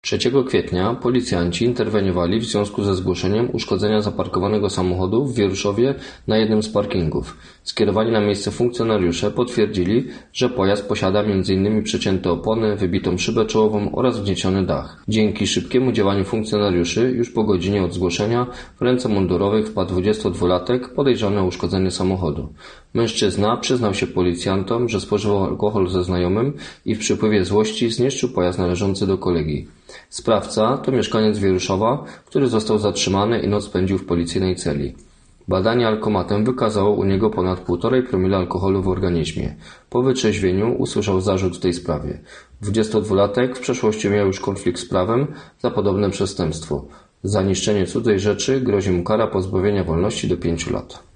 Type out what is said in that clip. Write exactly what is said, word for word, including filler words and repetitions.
trzeciego kwietnia policjanci interweniowali w związku ze zgłoszeniem uszkodzenia zaparkowanego samochodu w Wieruszowie na jednym z parkingów. Skierowani na miejsce funkcjonariusze potwierdzili, że pojazd posiada między innymi przecięte opony, wybitą szybę czołową oraz wgnieciony dach. Dzięki szybkiemu działaniu funkcjonariuszy już po godzinie od zgłoszenia w ręce mundurowych wpadł dwudziestodwulatek podejrzany o uszkodzenie samochodu. Mężczyzna przyznał się policjantom, że spożywał alkohol ze znajomym i w przypływie złości zniszczył pojazd należący do kolegi. Sprawca to mieszkaniec Wieruszowa, który został zatrzymany i noc spędził w policyjnej celi. Badanie alkomatem wykazało u niego ponad półtorej promila alkoholu w organizmie. Po wytrzeźwieniu usłyszał zarzut w tej sprawie. Dwudziestodwulatek w przeszłości miał już konflikt z prawem za podobne przestępstwo. Za niszczenie cudzej rzeczy grozi mu kara pozbawienia wolności do pięciu lat.